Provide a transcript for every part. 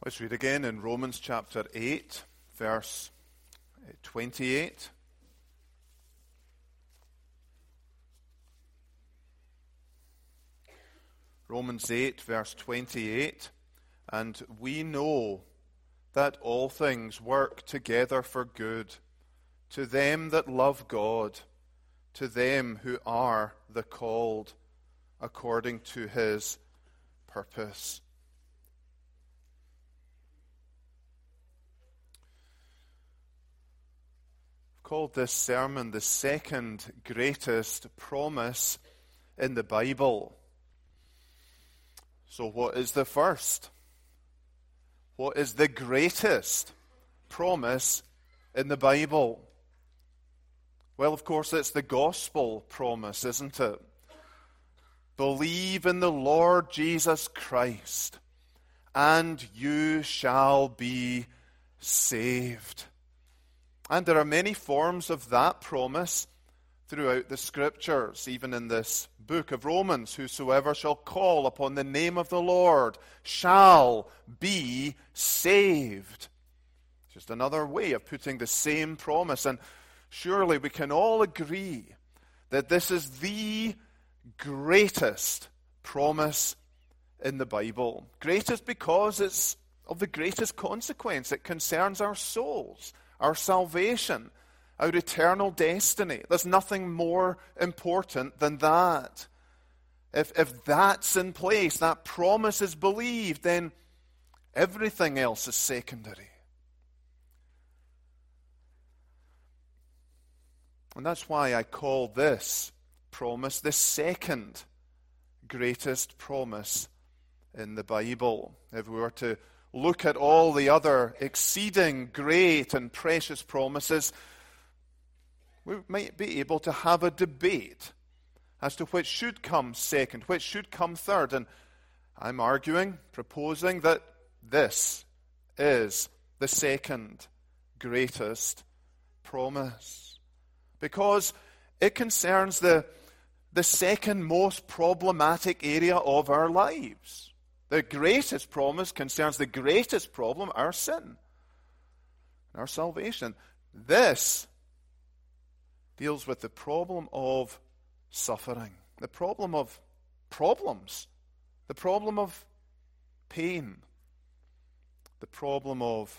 Let's read again in Romans chapter 8, verse 28. Romans 8, verse 28. And we know that all things work together for good, to them that love God, to them who are the called, according to his purpose. I've called this sermon the second greatest promise in the Bible. So what is the first? What is the greatest promise in the Bible? Well, of course, it's the gospel promise, isn't it? Believe in the Lord Jesus Christ, and you shall be saved. And there are many forms of that promise throughout the Scriptures, even in this book of Romans. Whosoever shall call upon the name of the Lord shall be saved. Just another way of putting the same promise. And surely we can all agree that this is the greatest promise in the Bible. Greatest because it's of the greatest consequence. It concerns our souls, our salvation, our eternal destiny. There's nothing more important than that. If that's in place, that promise is believed, then everything else is secondary. And that's why I call this promise the second greatest promise in the Bible. If we were to look at all the other exceeding great and precious promises, we might be able to have a debate as to which should come second, which should come third. And I'm proposing that this is the second greatest promise, because it concerns the second most problematic area of our lives. The greatest promise concerns the greatest problem, our sin, our salvation. This deals with the problem of suffering, the problem of problems, the problem of pain, the problem of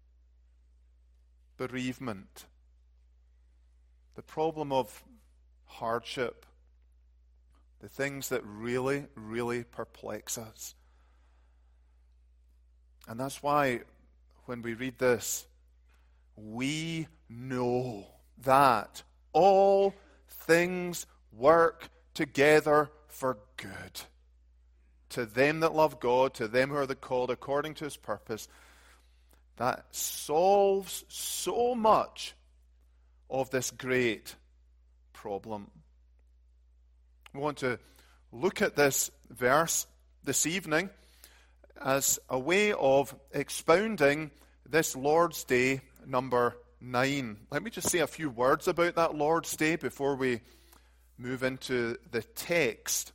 bereavement, the problem of hardship, the things that really, really perplex us. And that's why when we read this, we know that all things work together for good, to them that love God, to them who are the called according to his purpose. That solves so much of this great problem. We want to look at this verse this evening as a way of expounding this Lord's Day number 9. Let me just say a few words about that Lord's Day before we move into the text.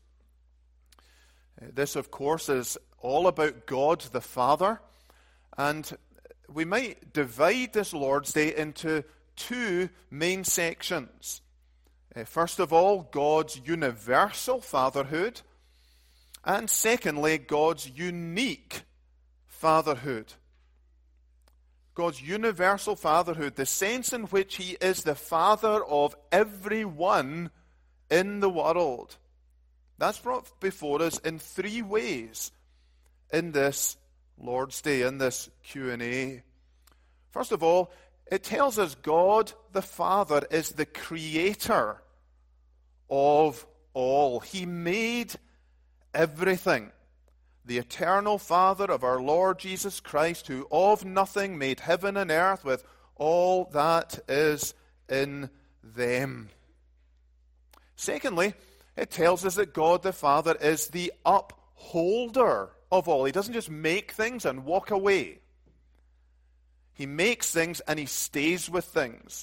This, of course, is all about God the Father, and we might divide this Lord's Day into two main sections. First of all, God's universal fatherhood, and secondly, God's unique fatherhood. God's universal fatherhood, the sense in which he is the father of everyone in the world. That's brought before us in three ways in this Lord's Day, in this Q&A. First of all, it tells us God the Father is the creator of all. He made everything. The eternal Father of our Lord Jesus Christ, who of nothing made heaven and earth with all that is in them. Secondly, it tells us that God the Father is the upholder of all. He doesn't just make things and walk away. He makes things and he stays with things.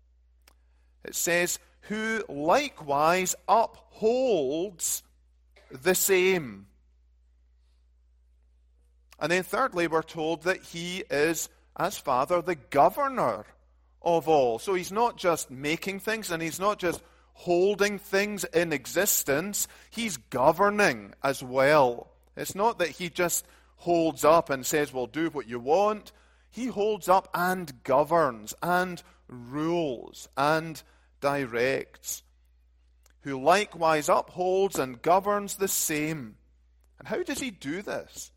It says, who likewise upholds the same. And then thirdly, we're told that he is, as Father, the governor of all. So he's not just making things, and he's not just holding things in existence. He's governing as well. It's not that he just holds up and says, well, do what you want. He holds up and governs and rules and directs, who likewise upholds and governs the same. And how does he do this?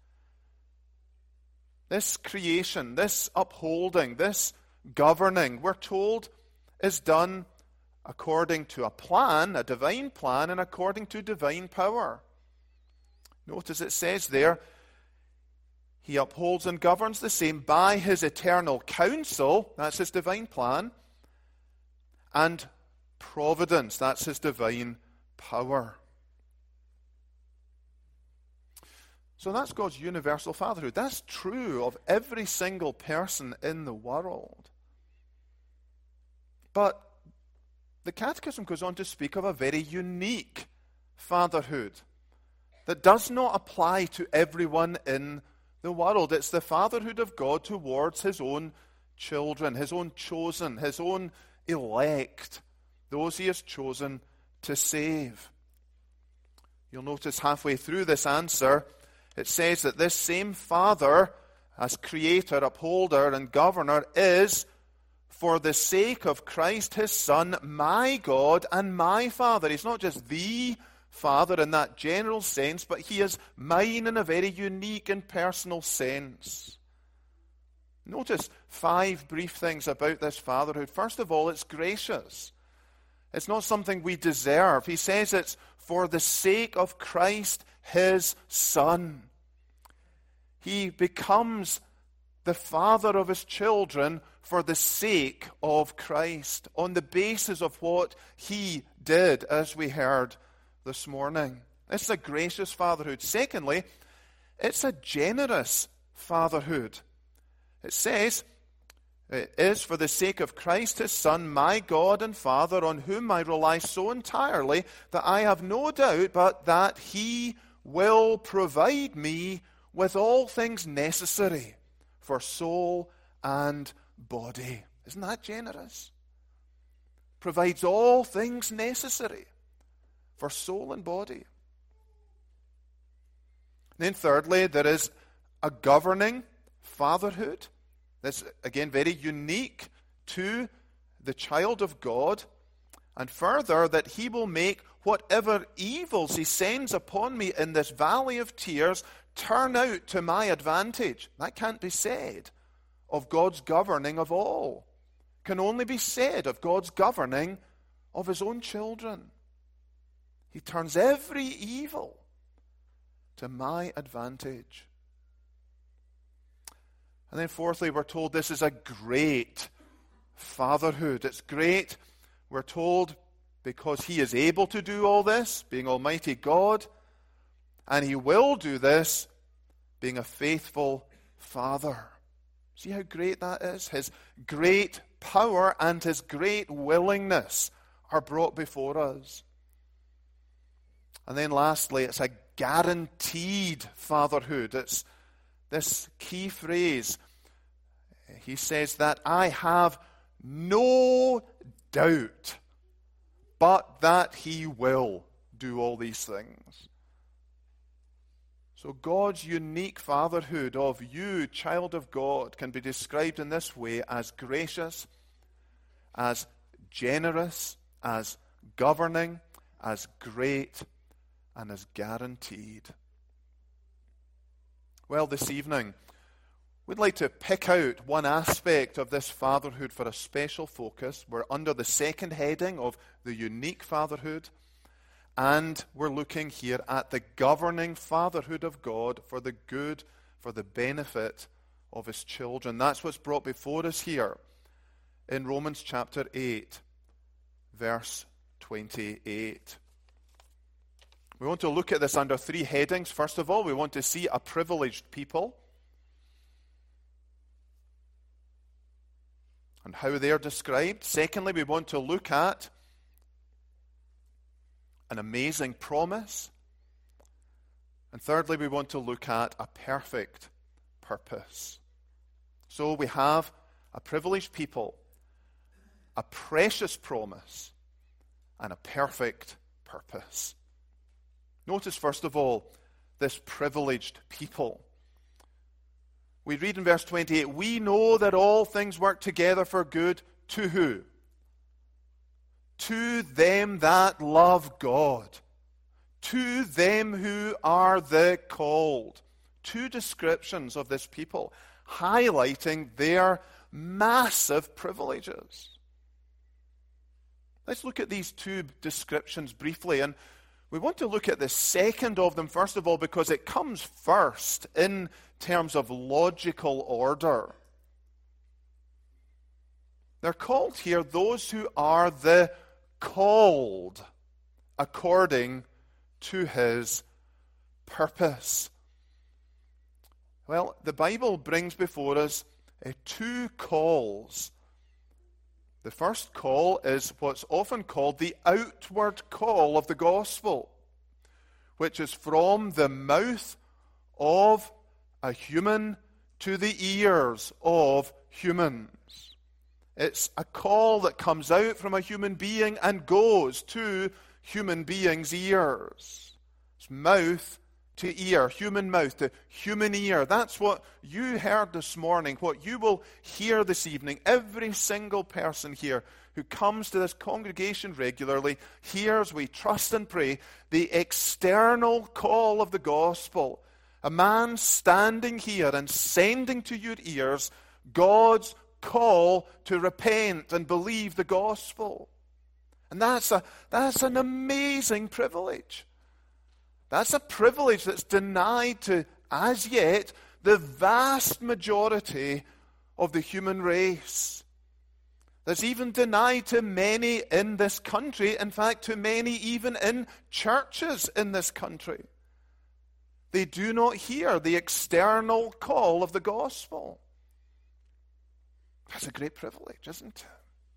This creation, this upholding, this governing, we're told, is done according to a plan, a divine plan, and according to divine power. Notice it says there, he upholds and governs the same by his eternal counsel, that's his divine plan, and providence, that's his divine power. So that's God's universal fatherhood. That's true of every single person in the world. But the Catechism goes on to speak of a very unique fatherhood that does not apply to everyone in the world. It's the fatherhood of God towards his own children, his own chosen, his own elect, those he has chosen to save. You'll notice halfway through this answer, it says that this same Father, as creator, upholder, and governor, is, for the sake of Christ his Son, my God and my Father. He's not just the Father in that general sense, but he is mine in a very unique and personal sense. Notice 5 brief things about this fatherhood. First of all, it's gracious. It's not something we deserve. He says it's for the sake of Christ, his Son. He becomes the father of his children for the sake of Christ, on the basis of what he did, as we heard this morning. It's a gracious fatherhood. Secondly, it's a generous fatherhood. It says, it is for the sake of Christ his Son, my God and Father, on whom I rely so entirely that I have no doubt but that he will provide me with all things necessary for soul and body. Isn't that generous? Provides all things necessary for soul and body. Then thirdly, there is a governing fatherhood. That's, again, very unique to the child of God. And further, that he will make whatever evils he sends upon me in this valley of tears turn out to my advantage. That can't be said of God's governing of all. Can only be said of God's governing of his own children. He turns every evil to my advantage. And then fourthly, we're told this is a great fatherhood. It's great, we're told, because he is able to do all this, being Almighty God, and he will do this, being a faithful Father. See how great that is? His great power and his great willingness are brought before us. And then lastly, it's a guaranteed fatherhood. It's this key phrase. He says that I have no doubt but that he will do all these things. So God's unique fatherhood of you, child of God, can be described in this way: as gracious, as generous, as governing, as great, and as guaranteed. Well, this evening, we'd like to pick out one aspect of this fatherhood for a special focus. We're under the second heading of the unique fatherhood, and we're looking here at the governing fatherhood of God for the good, for the benefit of his children. That's what's brought before us here in Romans chapter 8, verse 28. We want to look at this under 3 headings. First of all, we want to see a privileged people and how they are described. Secondly, we want to look at an amazing promise. And thirdly, we want to look at a perfect purpose. So we have a privileged people, a precious promise, and a perfect purpose. Notice, first of all, this privileged people. We read in verse 28, we know that all things work together for good to who? To them that love God. To them who are the called. Two descriptions of this people, highlighting their massive privileges. Let's look at these two descriptions briefly, and we want to look at the second of them, first of all, because it comes first in terms of logical order. They're called here those who are the called according to his purpose. Well, the Bible brings before us two calls. The first call is what's often called the outward call of the gospel, which is from the mouth of a human to the ears of humans. It's a call that comes out from a human being and goes to human beings' ears. It's mouth to ear, human mouth to human ear. That's what you heard this morning, what you will hear this evening. Every single person here who comes to this congregation regularly hears, we trust and pray, the external call of the gospel. A man standing here and sending to your ears God's call to repent and believe the gospel. And that's an amazing privilege. That's a privilege that's denied to, as yet, the vast majority of the human race. That's even denied to many in this country, in fact, to many even in churches in this country. They do not hear the external call of the gospel. That's a great privilege, isn't it?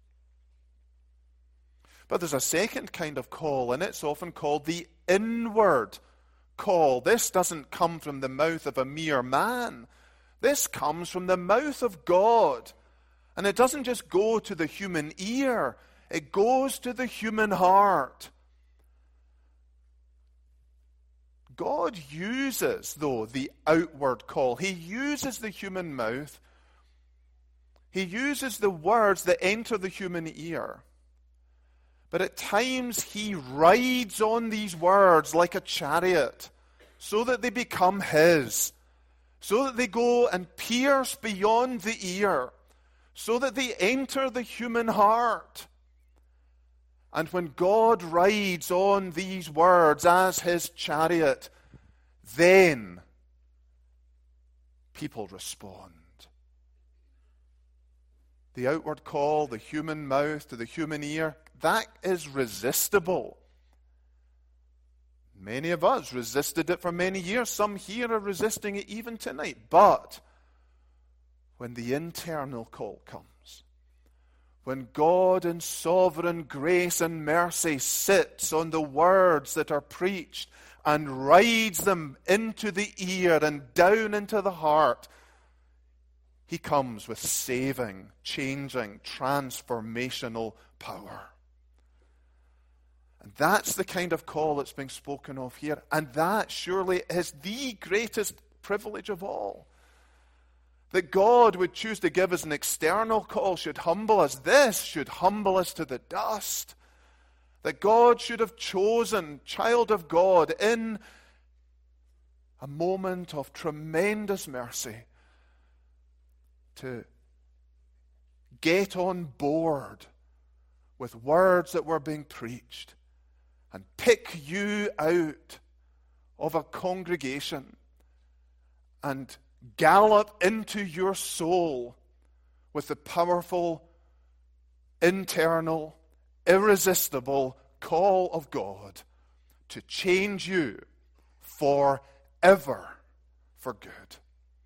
But there's a second kind of call, and it's often called the inward call. This doesn't come from the mouth of a mere man. This comes from the mouth of God. And it doesn't just go to the human ear, it goes to the human heart. God uses, though, the outward call. He uses the human mouth. He uses the words that enter the human ear. But at times he rides on these words like a chariot so that they become his, so that they go and pierce beyond the ear, so that they enter the human heart. And when God rides on these words as his chariot, then people respond. The outward call, the human mouth to the human ear, that is resistible. Many of us resisted it for many years. Some here are resisting it even tonight. But when the internal call comes, when God in sovereign grace and mercy sits on the words that are preached and rides them into the ear and down into the heart, he comes with saving, changing, transformational power. And that's the kind of call that's being spoken of here. And that surely is the greatest privilege of all. That God would choose to give us an external call should humble us. This should humble us to the dust. That God should have chosen, child of God, in a moment of tremendous mercy, to get on board with words that were being preached and pick you out of a congregation and gallop into your soul with the powerful, internal, irresistible call of God to change you forever for good.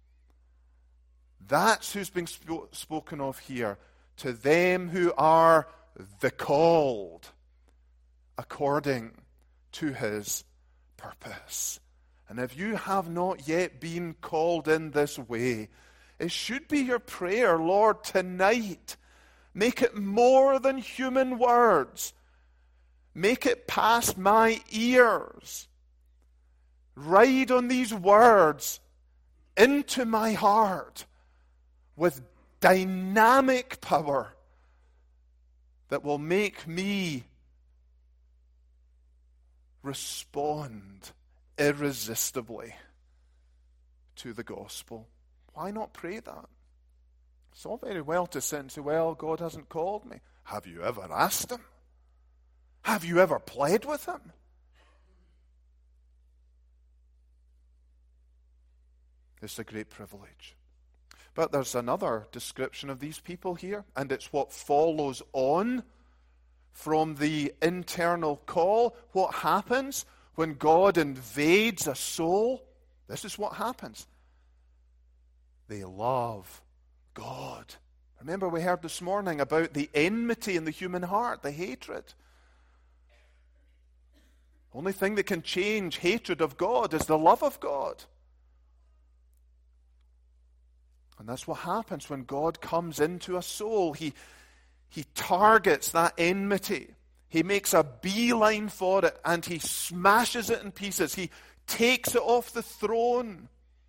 That's who's being spoken of here. To them who are the called according to his purpose. And if you have not yet been called in this way, it should be your prayer, Lord, tonight, make it more than human words. Make it past my ears. Ride on these words into my heart with dynamic power that will make me respond irresistibly to the gospel. Why not pray that? It's all very well to sit and say, well, God hasn't called me. Have you ever asked him? Have you ever played with him? It's a great privilege. But there's another description of these people here, and it's what follows on from the internal call. What happens when God invades a soul? This is what happens. They love God. Remember, we heard this morning about the enmity in the human heart, the hatred. Only thing that can change hatred of God is the love of God. And that's what happens when God comes into a soul. He targets that enmity. He makes a beeline for it and he smashes it in pieces. He takes it off the throne.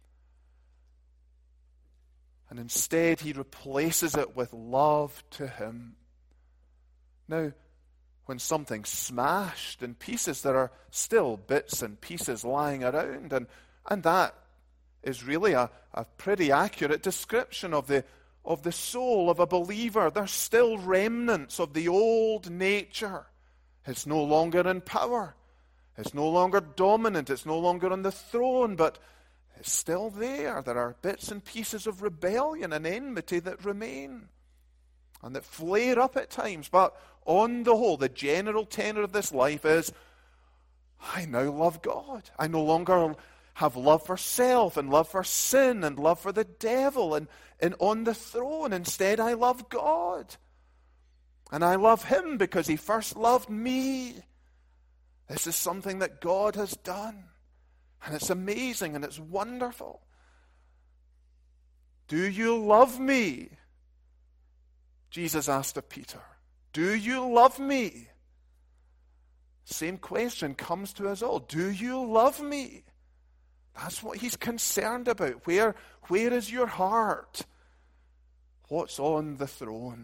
And instead he replaces it with love to him. Now, when something's smashed in pieces, there are still bits and pieces lying around. And that is really a pretty accurate description of the soul of a believer. There's still remnants of the old nature. It's no longer in power. It's no longer dominant. It's no longer on the throne, but it's still there. There are bits and pieces of rebellion and enmity that remain and that flare up at times. But on the whole, the general tenor of this life is, I now love God. I no longer have love for self and love for sin and love for the devil and on the throne. Instead, I love God. And I love him because he first loved me. This is something that God has done. And it's amazing and it's wonderful. Do you love me? Jesus asked of Peter. Do you love me? Same question comes to us all. Do you love me? That's what he's concerned about. Where is your heart? What's on the throne?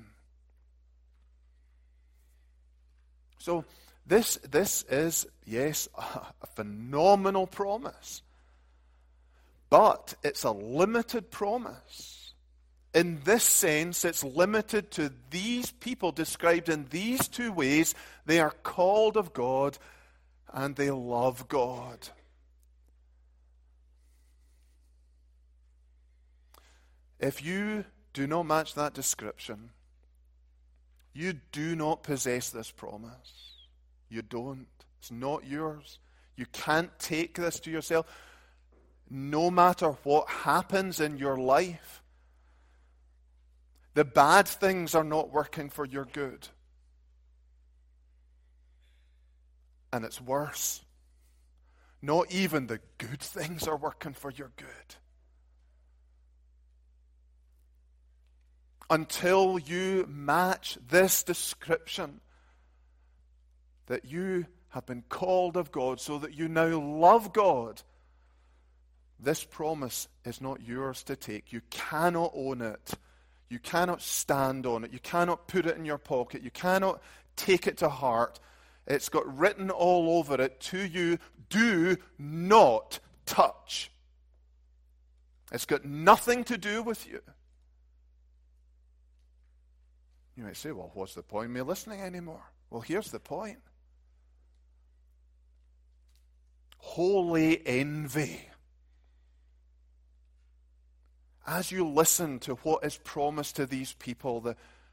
So this is, yes, a phenomenal promise. But it's a limited promise. In this sense, it's limited to these people described in these two ways. They are called of God and they love God. If you do not match that description, you do not possess this promise. You don't. It's not yours. You can't take this to yourself. No matter what happens in your life, the bad things are not working for your good. And it's worse. Not even the good things are working for your good. Until you match this description, that you have been called of God so that you now love God, this promise is not yours to take. You cannot own it. You cannot stand on it. You cannot put it in your pocket. You cannot take it to heart. It's got written all over it to you, do not touch. It's got nothing to do with you. You might say, well, what's the point of me listening anymore? Well, here's the point. Holy envy. As you listen to what is promised to these people,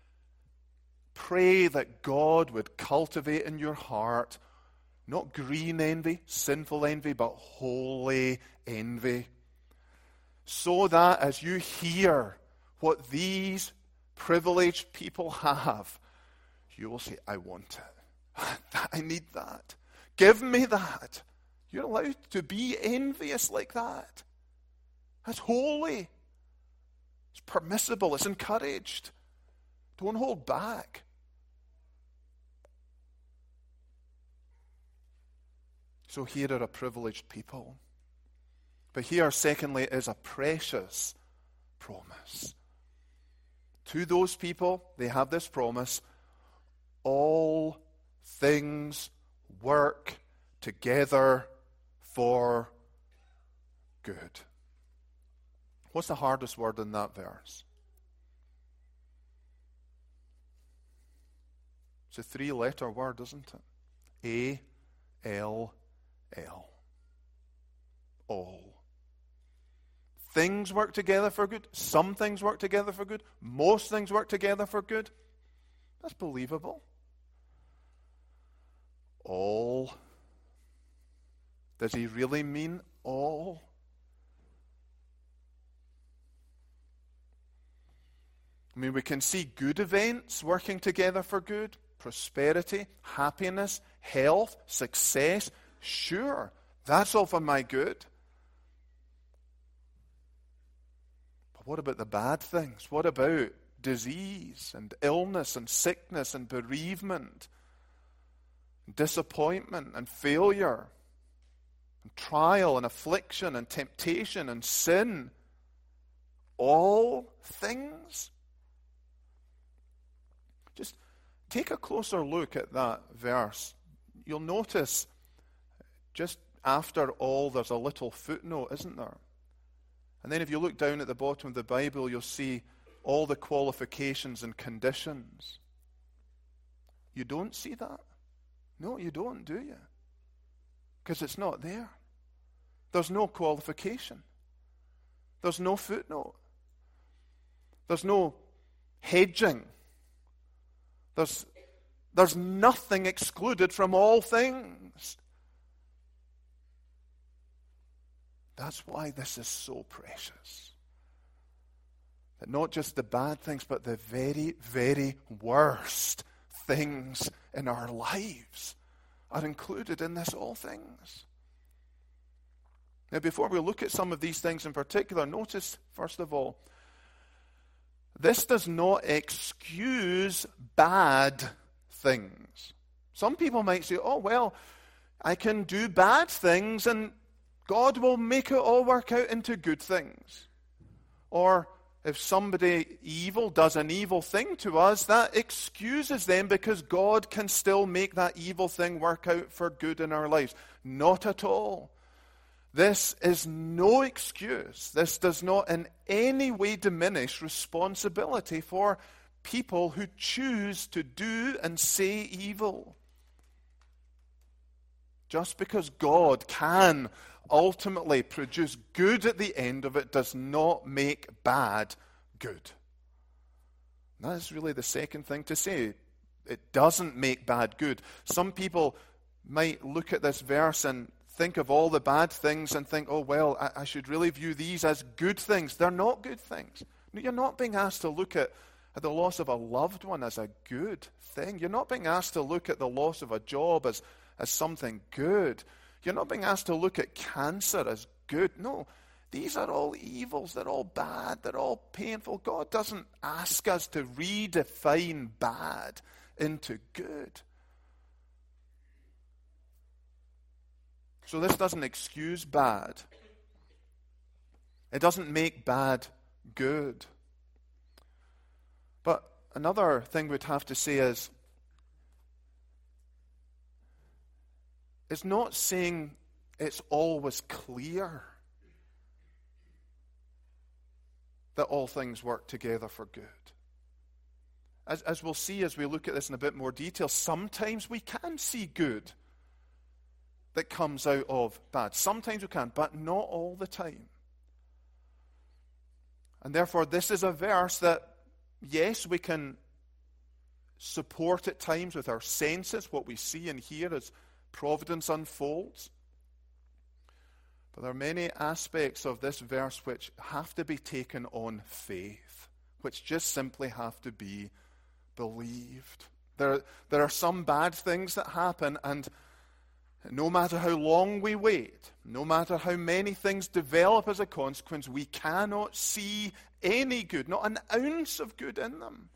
pray that God would cultivate in your heart, not green envy, sinful envy, but holy envy. So that as you hear what these privileged people have, you will say, I want it. I need that. Give me that. You're allowed to be envious like that. That's holy. It's permissible. It's encouraged. Don't hold back. So here are a privileged people. But here, secondly, is a precious promise. To those people, they have this promise: all things work together for good. What's the hardest word in that verse? It's a 3-letter word, isn't it? A-L-L. All. Things work together for good. Some things work together for good. Most things work together for good. That's believable. All. Does he really mean all? I mean, we can see good events working together for good. Prosperity, happiness, health, success. Sure, that's all for my good. But what about the bad things? What about disease and illness and sickness and bereavement, and disappointment and failure, and trial and affliction and temptation and sin? All things? Just take a closer look at that verse. You'll notice just after all there's a little footnote, isn't there? And then if you look down at the bottom of the Bible, you'll see all the qualifications and conditions. You don't see that? No, you don't, do you? Because it's not there. There's no qualification. There's no footnote. There's no hedging. There's nothing excluded from all things. That's why this is so precious. That not just the bad things, but the very, very worst things in our lives are included in this all things. Now, before we look at some of these things in particular, notice, first of all, this does not excuse bad things. Some people might say, oh, well, I can do bad things and God will make it all work out into good things. Or if somebody evil does an evil thing to us, that excuses them because God can still make that evil thing work out for good in our lives. Not at all. This is no excuse. This does not in any way diminish responsibility for people who choose to do and say evil. Just because God can ultimately produce good at the end of it does not make bad good. And that is really the second thing to say. It doesn't make bad good. Some people might look at this verse and think of all the bad things and think, oh, well, I should really view these as good things. They're not good things. No, you're not being asked to look at the loss of a loved one as a good thing. You're not being asked to look at the loss of a job as something good. You're not being asked to look at cancer as good. No, these are all evils. They're all bad. They're all painful. God doesn't ask us to redefine bad into good. So this doesn't excuse bad. It doesn't make bad good. But another thing we'd have to say is, it's not saying it's always clear that all things work together for good. As we'll see as we look at this in a bit more detail, sometimes we can see good that comes out of bad. Sometimes we can, but not all the time. And therefore, this is a verse that, yes, we can support at times with our senses, what we see and hear as providence unfolds. But there are many aspects of this verse which have to be taken on faith, which just simply have to be believed. There are some bad things that happen, and No matter how long we wait, no matter how many things develop as a consequence, we cannot see any good, not an ounce of good in them.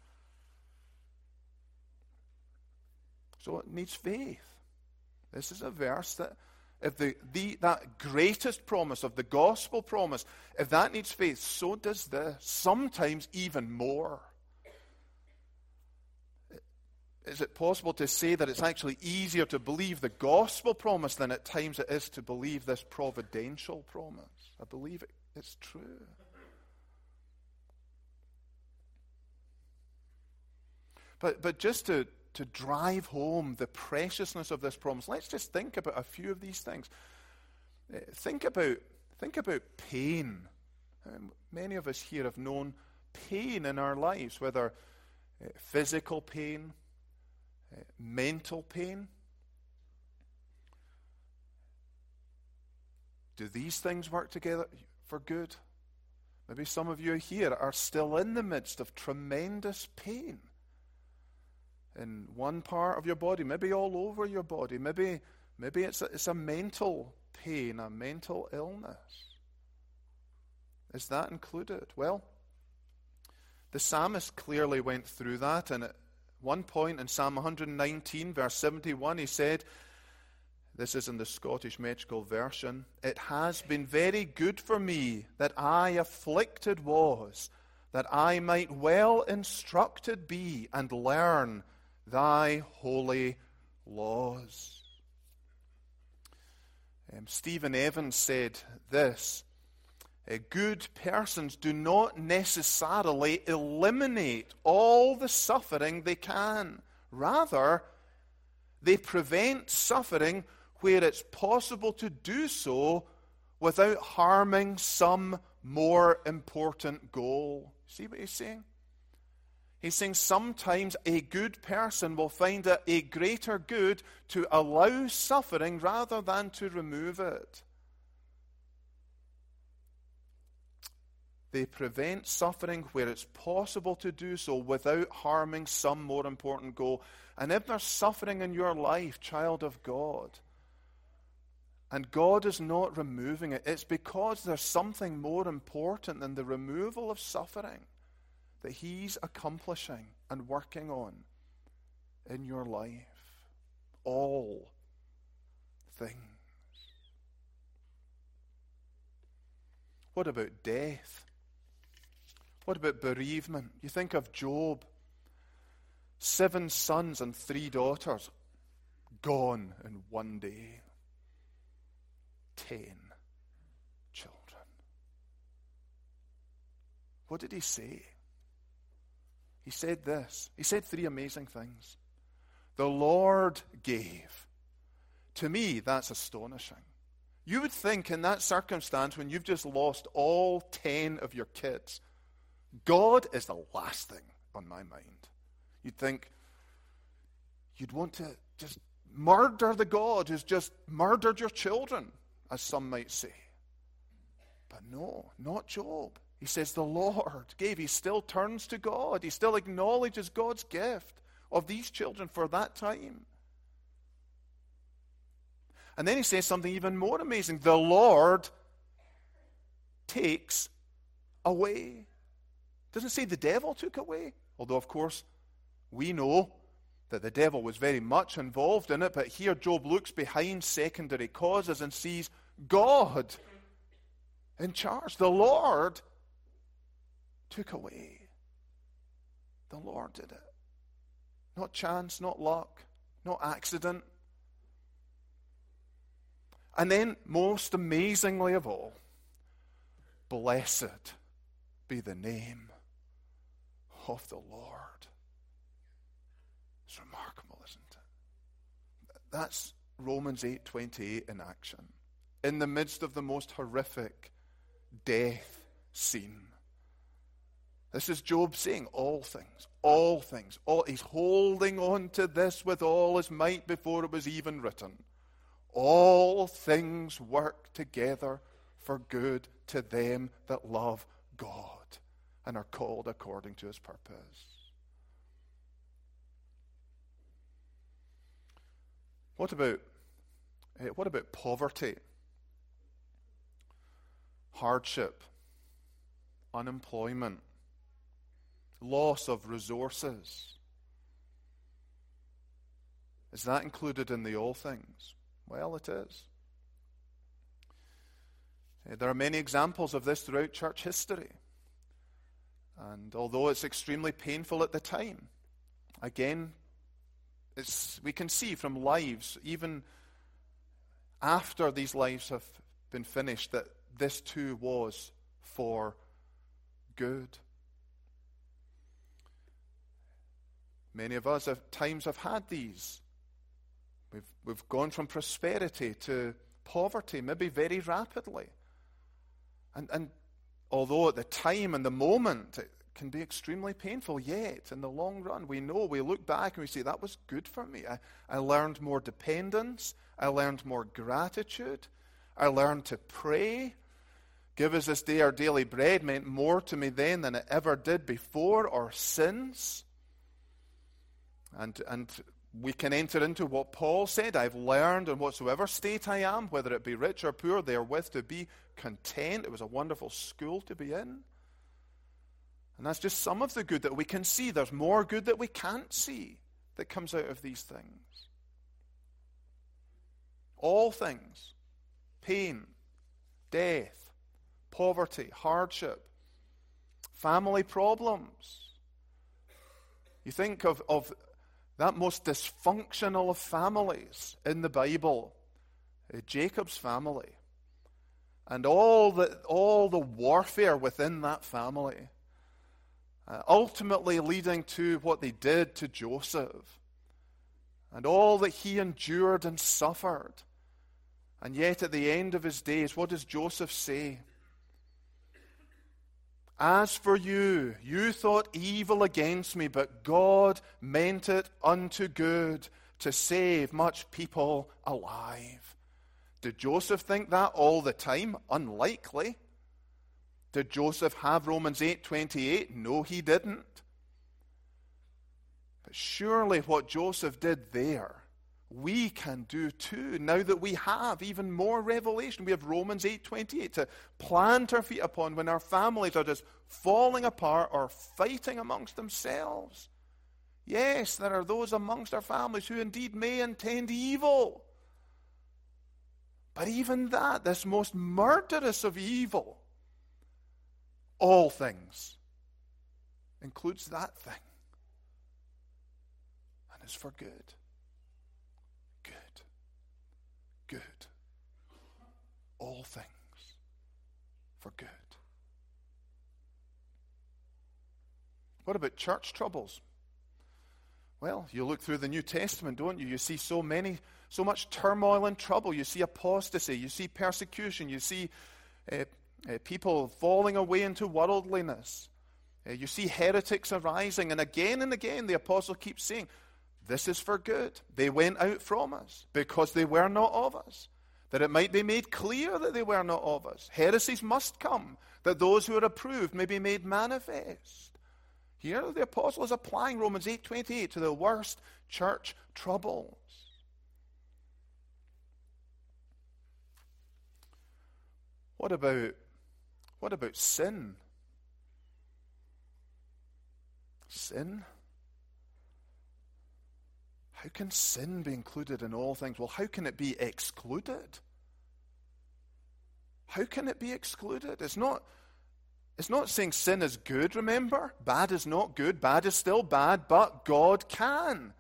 So it needs faith. This is a verse that if that greatest promise of the gospel promise, if that needs faith, so does this, sometimes even more. Is it possible to say that it's actually easier to believe the gospel promise than at times it is to believe this providential promise? I believe it's true. But just to drive home the preciousness of this promise, let's just think about a few of these things. Think about pain. Many of us here have known pain in our lives, whether physical pain, mental pain. Do these things work together for good? Maybe some of you here are still in the midst of tremendous pain in one part of your body, maybe all over your body. Maybe it's a mental pain, a mental illness. Is that included? Well, the psalmist clearly went through that, and at one point in Psalm 119, verse 71, he said, this is in the Scottish Metrical Version, "It has been very good for me that I afflicted was, that I might well instructed be and learn thy holy laws." Stephen Evans said this, "Good persons do not necessarily eliminate all the suffering they can. Rather, they prevent suffering where it's possible to do so without harming some more important goal." See what he's saying? He's saying sometimes a good person will find it a greater good to allow suffering rather than to remove it. They prevent suffering where it's possible to do so without harming some more important goal. And if there's suffering in your life, child of God, and God is not removing it, it's because there's something more important than the removal of suffering that He's accomplishing and working on in your life. All things. What about death? What about bereavement? You think of Job. 7 sons and 3 daughters gone in one day. 10 children. What did he say? He said this. He said 3 amazing things. The Lord gave. To me, that's astonishing. You would think in that circumstance when you've just lost all 10 of your kids, God is the last thing on my mind. You'd think you'd want to just murder the God who's just murdered your children, as some might say. But no, not Job. He says the Lord gave. He still turns to God. He still acknowledges God's gift of these children for that time. And then he says something even more amazing. The Lord takes away. Doesn't say the devil took away. Although, of course, we know that the devil was very much involved in it. But here Job looks behind secondary causes and sees God in charge. The Lord took away. The Lord did it. Not chance, not luck, not accident. And then, most amazingly of all, blessed be the name of the Lord. It's remarkable, isn't it? That's Romans 8:28 in action. In the midst of the most horrific death scene. This is Job saying all things. He's holding on to this with all his might before it was even written. All things work together for good to them that love God and are called according to His purpose. What about What about poverty? Hardship, unemployment, loss of resources. Is that included in the all things? Well, it is. There are many examples of this throughout church history. And although it's extremely painful at the time, again, we can see from lives, even after these lives have been finished, that this too was for good. Many of us at times have had these. We've gone from prosperity to poverty, maybe very rapidly. And although at the time and the moment it can be extremely painful, yet in the long run we look back and we say, that was good for me. I learned more dependence. I learned more gratitude. I learned to pray. Give us this day our daily bread meant more to me then than it ever did before or since. And we can enter into what Paul said, I've learned in whatsoever state I am, whether it be rich or poor, therewith to be content. It was a wonderful school to be in. And that's just some of the good that we can see. There's more good that we can't see that comes out of these things. All things, pain, death, poverty, hardship, family problems. You think of that most dysfunctional of families in the Bible, Jacob's family, and all the warfare within that family, ultimately leading to what they did to Joseph, and all that he endured and suffered. And yet at the end of his days, what does Joseph say? As for you, you thought evil against me, but God meant it unto good to save much people alive. Did Joseph think that all the time? Unlikely. Did Joseph have Romans 8:28? No, he didn't. But surely what Joseph did there, we can do too, now that we have even more revelation. We have Romans 8:28 to plant our feet upon when our families are just falling apart or fighting amongst themselves. Yes, there are those amongst our families who indeed may intend evil. But even that, this most murderous of evil, all things, includes that thing. And is for good. Good. All things for good. What about church troubles? Well, you look through the New Testament, don't you? You see so much turmoil and trouble. You see apostasy. You see persecution. You see people falling away into worldliness. You see heretics arising. And again the apostle keeps saying, this is for good. They went out from us because they were not of us, that it might be made clear that they were not of us. Heresies must come, that those who are approved may be made manifest. Here the apostle is applying Romans 8:28 to the worst church troubles. What about sin? Sin? How can sin be included in all things? Well, how can it be excluded? How can it be excluded? It's not saying sin is good, remember? Bad is not good. Bad is still bad, but God can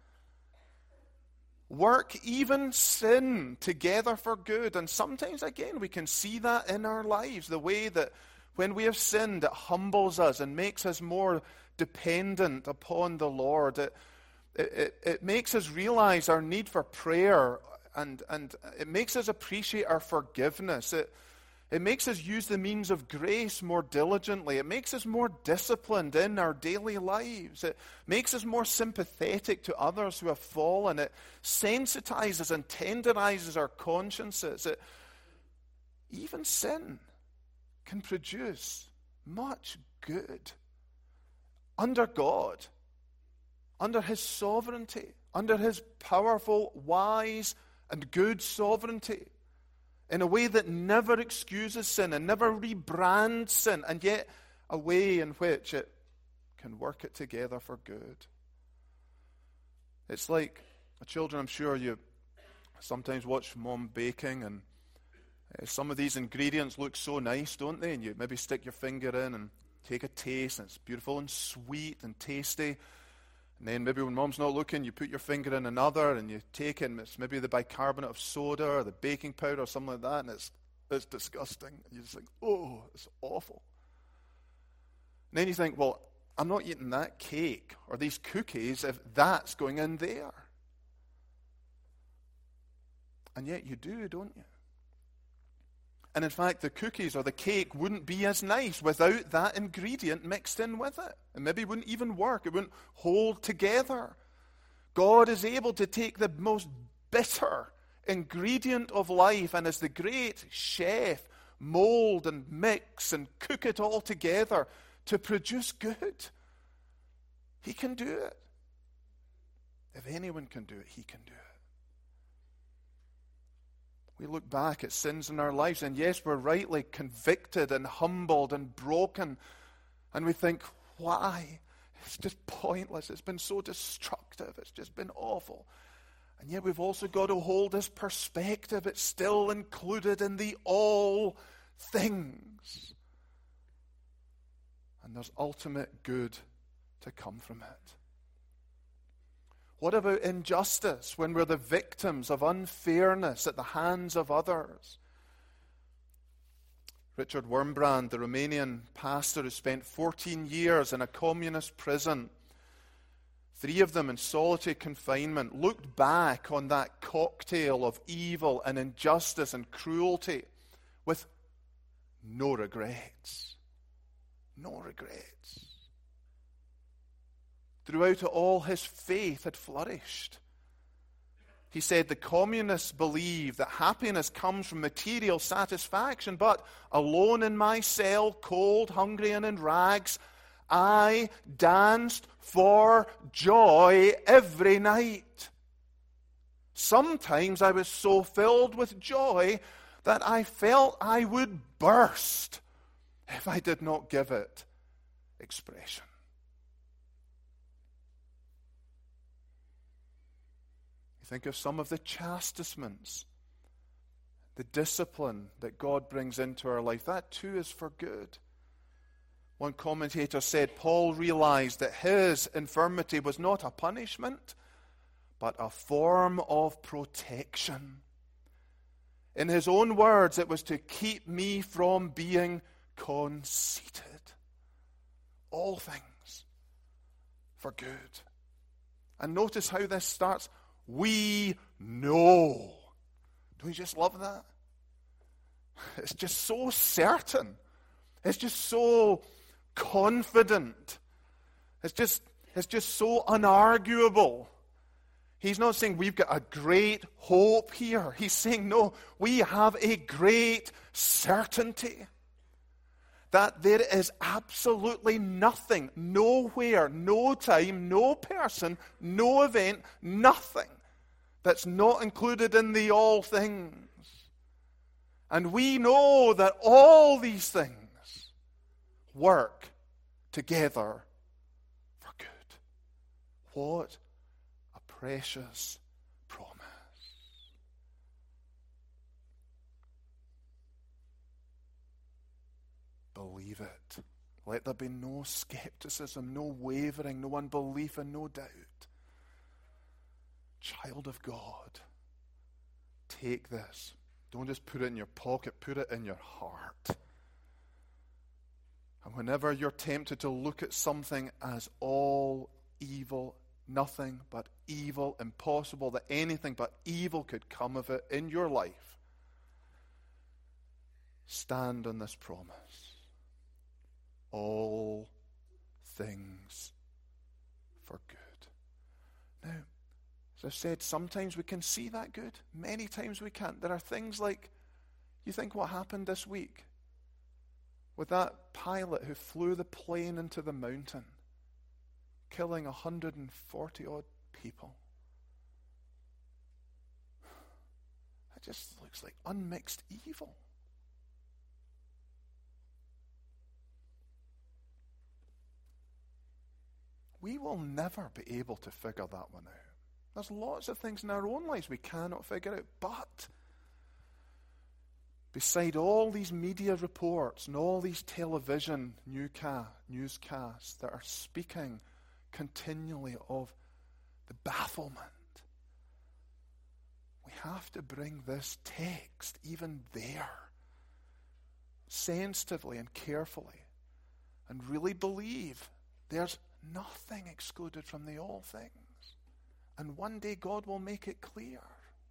work even sin together for good. And sometimes, again, we can see that in our lives, the way that when we have sinned, it humbles us and makes us more dependent upon the Lord. It makes us realize our need for prayer, and it makes us appreciate our forgiveness. It makes us use the means of grace more diligently. It makes us more disciplined in our daily lives. It makes us more sympathetic to others who have fallen. It sensitizes and tenderizes our consciences. Even sin can produce much good under God, under His sovereignty, under His powerful, wise, and good sovereignty in a way that never excuses sin and never rebrands sin, and yet a way in which it can work it together for good. It's like children, I'm sure you sometimes watch mom baking, and some of these ingredients look so nice, don't they? And you maybe stick your finger in and take a taste, and it's beautiful and sweet and tasty. And then maybe when mom's not looking, you put your finger in another and you take it, and it's maybe the bicarbonate of soda or the baking powder or something like that, and it's disgusting. And you just think, oh, it's awful. And then you think, well, I'm not eating that cake or these cookies if that's going in there. And yet you do, don't you? And in fact, the cookies or the cake wouldn't be as nice without that ingredient mixed in with it. And maybe it wouldn't even work. It wouldn't hold together. God is able to take the most bitter ingredient of life and, as the great chef, mold and mix and cook it all together to produce good. He can do it. If anyone can do it, he can do it. We look back at sins in our lives, and yes, we're rightly convicted and humbled and broken, and we think, why? It's just pointless. It's been so destructive. It's just been awful. And yet we've also got to hold this perspective. It's still included in the all things. And there's ultimate good to come from it. What about injustice, when we're the victims of unfairness at the hands of others? Richard Wurmbrand, the Romanian pastor who spent 14 years in a communist prison, 3 of them in solitary confinement, looked back on that cocktail of evil and injustice and cruelty with no regrets. No regrets. Throughout it all, his faith had flourished. He said the communists believe that happiness comes from material satisfaction, but alone in my cell, cold, hungry, and in rags, I danced for joy every night. Sometimes I was so filled with joy that I felt I would burst if I did not give it expression. Think of some of the chastisements, the discipline that God brings into our life. That too is for good. One commentator said Paul realized that his infirmity was not a punishment, but a form of protection. In his own words, it was to keep me from being conceited. All things for good. And notice how this starts. We know. Don't you just love that? It's just so certain. It's just so confident. It's just so unarguable. He's not saying we've got a great hope here. He's saying, no, we have a great certainty that there is absolutely nothing, nowhere, no time, no person, no event, nothing that's not included in the all things. And we know that all these things work together for good. What a precious promise. Believe it. Let there be no skepticism, no wavering, no unbelief, and no doubt. Child of God, take this. Don't just put it in your pocket, put it in your heart. And whenever you're tempted to look at something as all evil, nothing but evil, impossible that anything but evil could come of it in your life, stand on this promise. All things for good. Now, as I've said, sometimes we can see that good. Many times we can't. There are things like, you think what happened this week with that pilot who flew the plane into the mountain, killing 140 odd people. It just looks like unmixed evil. We will never be able to figure that one out. There's lots of things in our own lives we cannot figure out. But beside all these media reports and all these television newscasts that are speaking continually of the bafflement, we have to bring this text even there, sensitively and carefully, and really believe there's nothing excluded from the all things. And one day God will make it clear.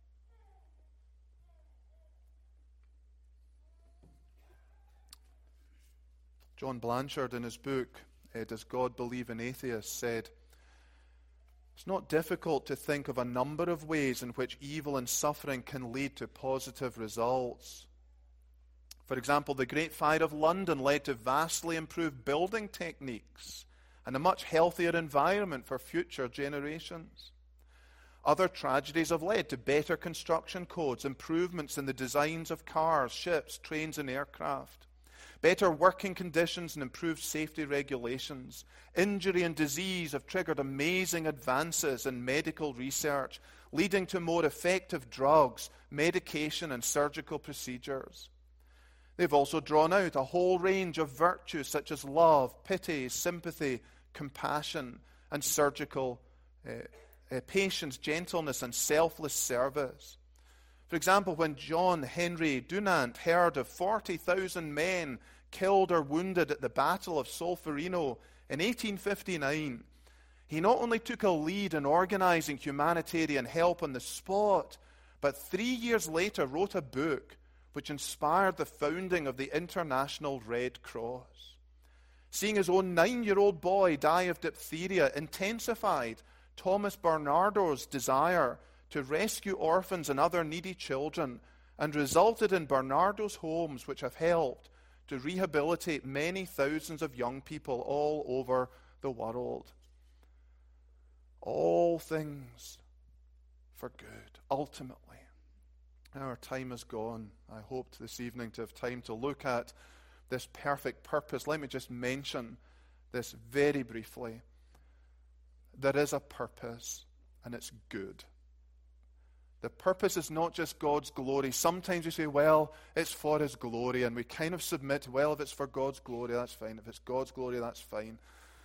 John Blanchard, in his book, Does God Believe in Atheists?, said, it's not difficult to think of a number of ways in which evil and suffering can lead to positive results. For example, the Great Fire of London led to vastly improved building techniques and a much healthier environment for future generations. Other tragedies have led to better construction codes, improvements in the designs of cars, ships, trains, and aircraft, better working conditions and improved safety regulations. Injury and disease have triggered amazing advances in medical research, leading to more effective drugs, medication, and surgical procedures. They've also drawn out a whole range of virtues such as love, pity, sympathy, compassion, and surgical patience, gentleness, and selfless service. For example, when John Henry Dunant heard of 40,000 men killed or wounded at the Battle of Solferino in 1859, he not only took a lead in organizing humanitarian help on the spot, but 3 years later wrote a book which inspired the founding of the International Red Cross. Seeing his own 9-year-old boy die of diphtheria intensified Thomas Bernardo's desire to rescue orphans and other needy children, and resulted in Bernardo's homes, which have helped to rehabilitate many thousands of young people all over the world. All things for good, ultimately. Our time is gone. I hoped this evening to have time to look at this perfect purpose. Let me just mention this very briefly. There is a purpose, and it's good. The purpose is not just God's glory. Sometimes we say, well, it's for His glory, and we kind of submit, well, if it's for God's glory, that's fine. If it's God's glory, that's fine.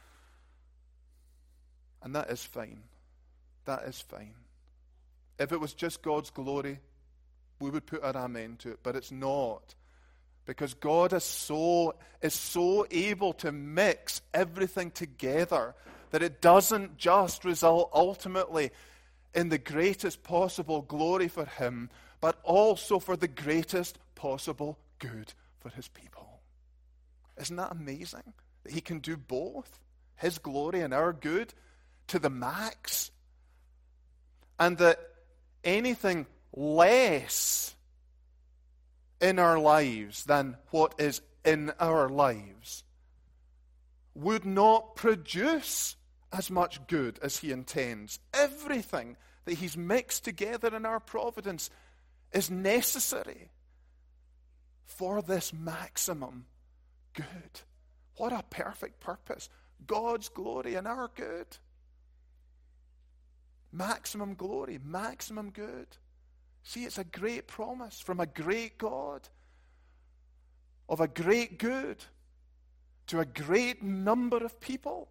And that is fine. That is fine. If it was just God's glory, we would put our amen to it, but it's not. Because God is so able to mix everything together that it doesn't just result ultimately in the greatest possible glory for Him, but also for the greatest possible good for His people. Isn't that amazing? That He can do both, His glory and our good, to the max. And that anything less in our lives than what is in our lives would not produce as much good as He intends. Everything that He's mixed together in our providence is necessary for this maximum good. What a perfect purpose. God's glory and our good. Maximum glory, maximum good. See, it's a great promise from a great God of a great good to a great number of people.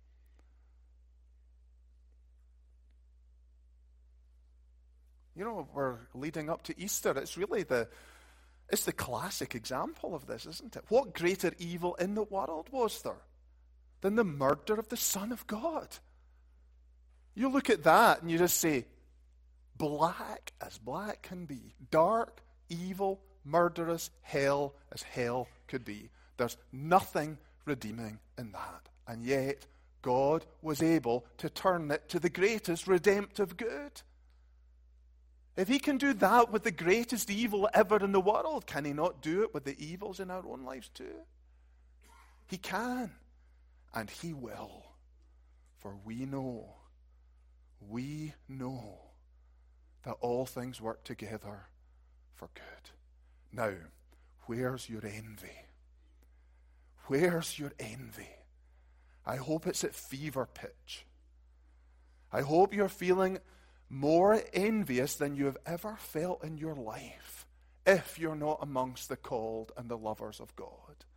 You know, we're leading up to Easter. It's really the classic example of this, isn't it? What greater evil in the world was there than the murder of the Son of God? You look at that and you just say, black as black can be. Dark, evil, murderous, hell as hell could be. There's nothing redeeming in that. And yet, God was able to turn it to the greatest redemptive good. If He can do that with the greatest evil ever in the world, can He not do it with the evils in our own lives too? He can, and He will. For we know that all things work together for good. Now, where's your envy? Where's your envy? I hope it's at fever pitch. I hope you're feeling more envious than you have ever felt in your life, if you're not amongst the called and the lovers of God.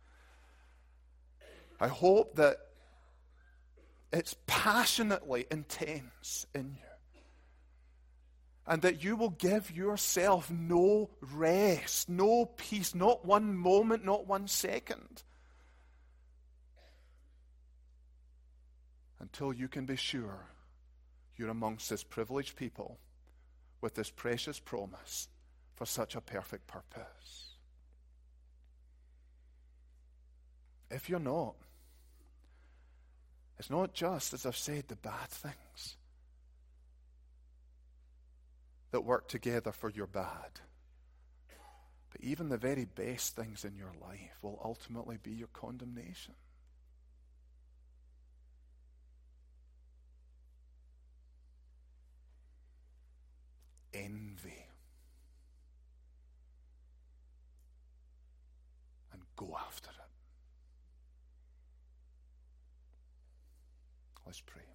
I hope that it's passionately intense in you, and that you will give yourself no rest, no peace, not one moment, not 1 second, until you can be sure you're amongst this privileged people with this precious promise for such a perfect purpose. If you're not, it's not just, as I've said, the bad things that work together for your bad, but even the very best things in your life will ultimately be your condemnation. Envy. And go after it. Let's pray.